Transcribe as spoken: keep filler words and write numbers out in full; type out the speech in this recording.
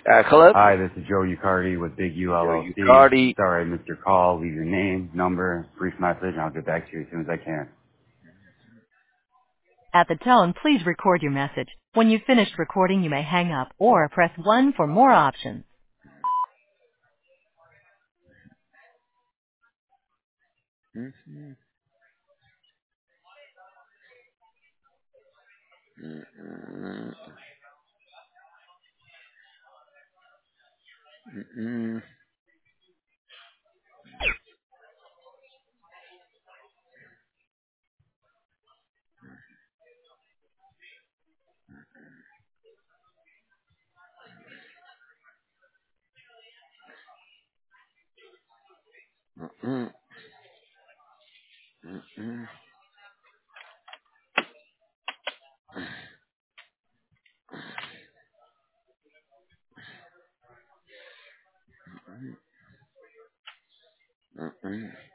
Uh, hello? Hi, this is Joe Ucardi with Big U Joe L L C. Ucardi. Sorry I missed your call. Leave your name, number, brief message, and I'll get back to you as soon as I can. At the tone, please record your message. When you've finished recording, you may hang up or press one for more options. Mhm. Mhm. Mhm. Mhm. Mhm. Mhm.